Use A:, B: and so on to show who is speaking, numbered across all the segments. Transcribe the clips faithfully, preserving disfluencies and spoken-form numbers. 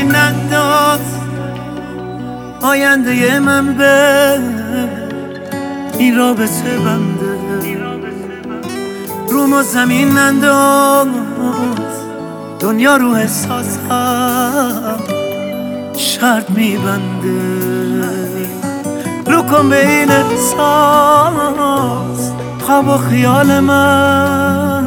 A: زمین ننداز، آینده من به این رابطه بنده. روم و زمین ننداز، دنیا رو احساسم شرط میبنده. رو کن به این احساس، خواب و خیال من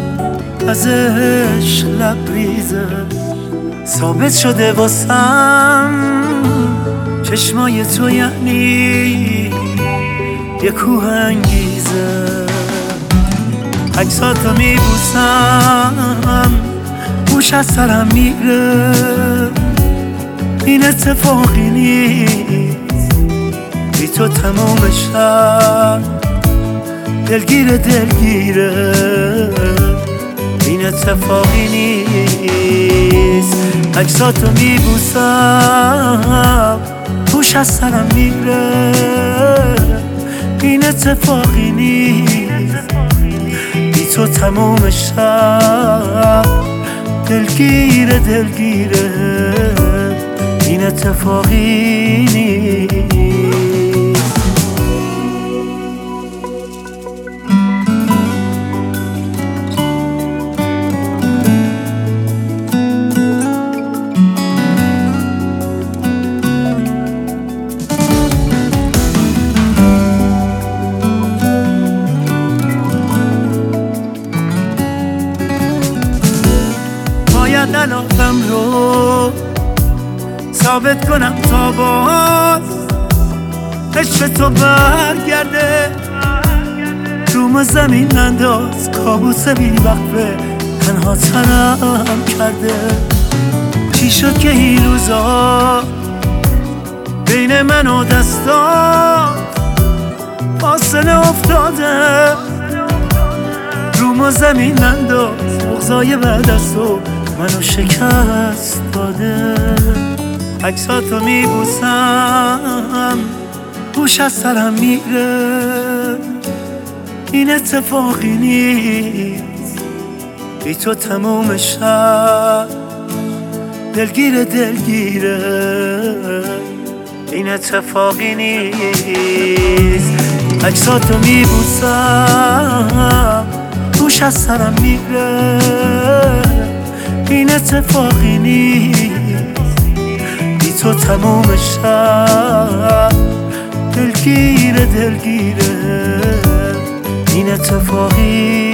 A: ازش لبریزه. ثابت شده واسم چشمای تو یعنی یه کوه انگیزه. عکساتو میبوسم، گوش از سرم میره. این اتفاقی نیست، بی تو تمام شب دلگیره دلگیره. این اتفاقی نیست، عکساتو میبوسم، گوش از سرم میره. این اتفاقی نیست، بی تو تمام شب دلگیره دلگیره. این اتفاقی نیست. باید علاقم رو ثابت کنم تا باز عشق تو برگرده. روم زمین ننداز، کابوس بی وقفه تنها تنم کرده. چی شد که این روزا بین من و دستات فاصله افتاده؟ روم و زمین ننداز، بغضای بعد از تو منو شکست داده. عکساتو میبوسم، گوش از سرم میره. این اتفاقی نیست، بی تو تموم شب دلگیره دلگیره. این اتفاقی نیست، عکساتو میبوسم، گوش از سرم میره. این اتفاقی نیست، بی تو تموم شب دلگیره دلگیره. این اتفاقی